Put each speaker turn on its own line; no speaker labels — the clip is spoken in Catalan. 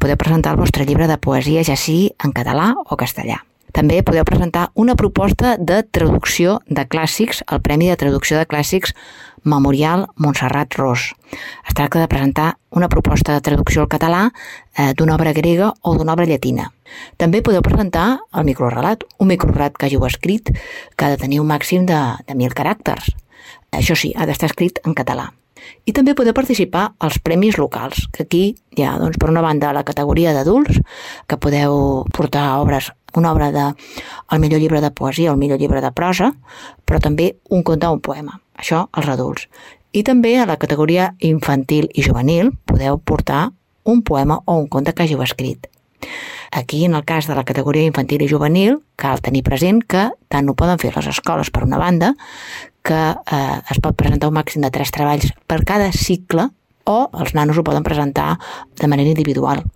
podeu presentar el vostre llibre de poesia, ja sigui en català o castellà. També podeu presentar una proposta de traducció de clàssics, el Premi de Traducció de Clàssics Memorial Montserrat Ros. Es tracta de presentar una proposta de traducció al català d'una obra grega o d'una obra llatina. També podeu presentar el microrelat, un microrelat que hàgiu escrit que ha de tenir un màxim de 1.000 caràcters. Això sí, ha d'estar escrit en català. I també podeu participar als premis locals, que aquí hi ha, doncs, per una banda, la categoria d'adults, que podeu portar una obra el millor llibre de poesia o el millor llibre de prosa, però també un conte o un poema. Això, els adults. I també a la categoria infantil i juvenil podeu portar un poema o un conte que hàgiu escrit. Aquí, en el cas de la categoria infantil i juvenil, cal tenir present que tant ho poden fer les escoles per una banda, que es pot presentar un màxim de 3 treballs per cada cicle, o els nanos ho poden presentar de manera individual.